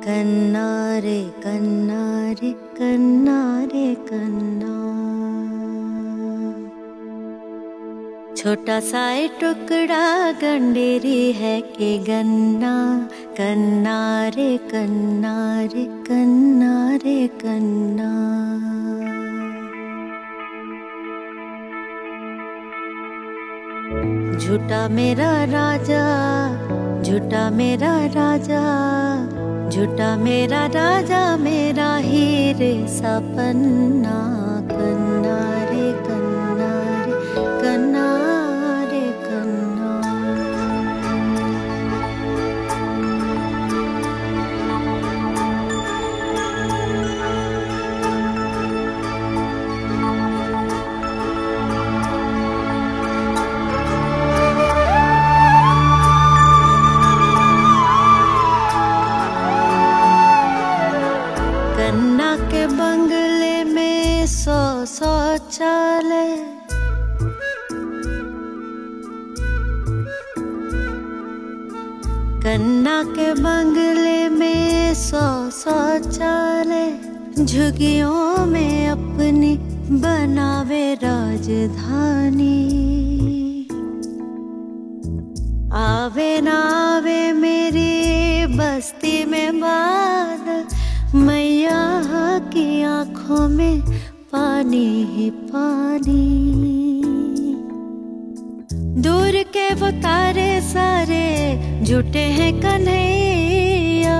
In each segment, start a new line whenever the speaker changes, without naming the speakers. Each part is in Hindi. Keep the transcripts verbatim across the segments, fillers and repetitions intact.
कन्ना रे कन्ना रे कन्ना रे कन्ना। छोटा सा टुकड़ा गंडेरी है के गन्ना, कन्ना रे कन्ना रे कन्ना रे कन्ना। झूठा मेरा राजा, झूठा मेरा राजा, झूठा मेरा राजा, मेरा हीरे सा पन्ना। कन्ना रे कन्ना रे कन्ना रे कन्ना। कन्ना के बंगले में सौ शौचालय, कन्ना के बंगले में सौ शौचालय। झुग्गियों में अपनी बनावे राजधानी। आवे ना आवे मेरी बस्ती में बादल, मैया की आँखों में पानी ही पानी। दूर के वो तारे सारे झूठे हैं कन्हैया।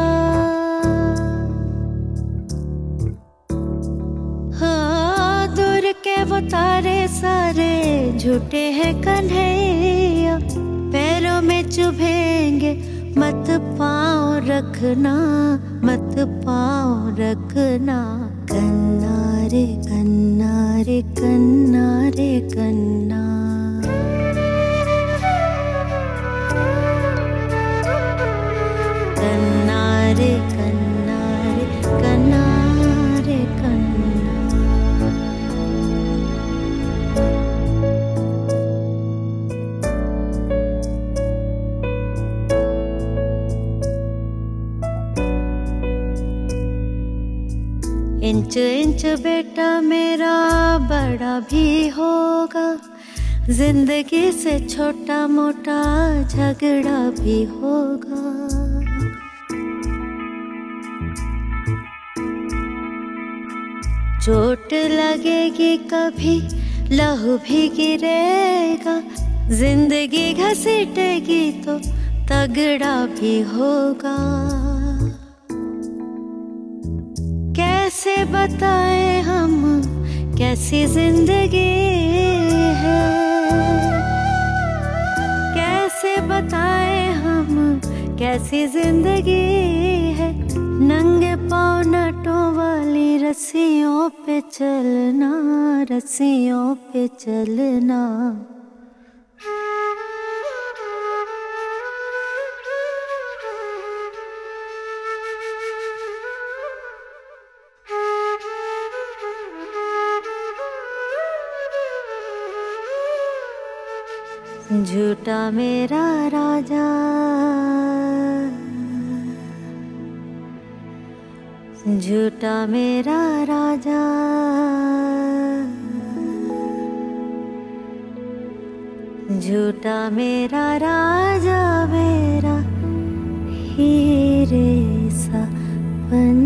हाँ, दूर के वो तारे सारे झूठे हैं कन्हैया। पैरों में चुभेंगे मत पाँव रखना, मत पाँव रखना। कन्ना रे कन्ना रे कन्ना रे कन्ना। कन्ना रे कन्ना रे कन्ना रे कन्ना। इंच इंच बेटा मेरा बड़ा भी होगा, जिंदगी से छोटा मोटा झगड़ा भी होगा। चोट लगेगी कभी, लहू भी गिरेगा। जिंदगी घसीटेगी तो तगड़ा भी होगा। कैसे बताएं हम कैसी जिंदगी है, कैसे बताएं हम कैसी जिंदगी है। नंगे पाँव नटों वाली रस्सियों पे चलना, रस्सियों पे चलना। झूठा मेरा राजा, झूठा मेरा राजा, झूठा मेरा राजा, मेरा हीरे सा पन्ना।